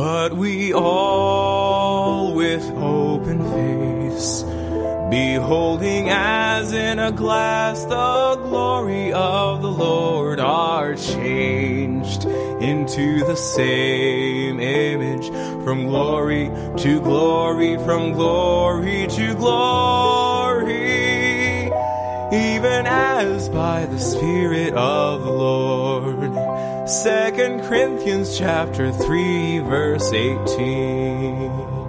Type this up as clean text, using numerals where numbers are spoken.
But we all with open face, beholding as in a glass the glory of the Lord, are changed into the same image, from glory to glory, from glory to glory, even as by the Spirit of the Lord. 2 Corinthians chapter 3, verse 18.